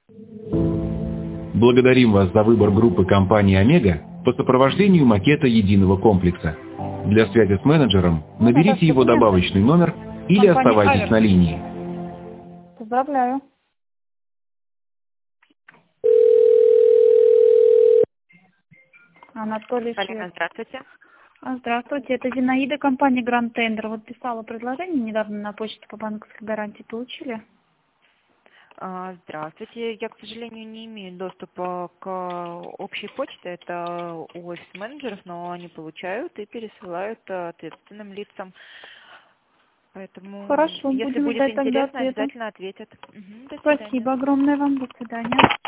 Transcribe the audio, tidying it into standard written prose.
Благодарим вас за выбор группы компании «Омега» по сопровождению макета единого комплекса. Для связи с менеджером наберите его добавочный номер или оставайтесь на линии. Поздравляю. Анатолий Полина, Швед. здравствуйте. Здравствуйте, это Зинаида, компания Grand Tender. Вот писала предложение недавно на почту по банковской гарантии. Получили? Здравствуйте. Я, к сожалению, не имею доступа к общей почте. Это у офис-менеджеров, но они получают и пересылают ответственным лицам. Поэтому, Хорошо, если будем будет ждать тогда интересно, ответа. обязательно ответят. До свидания. Спасибо огромное вам. До свидания.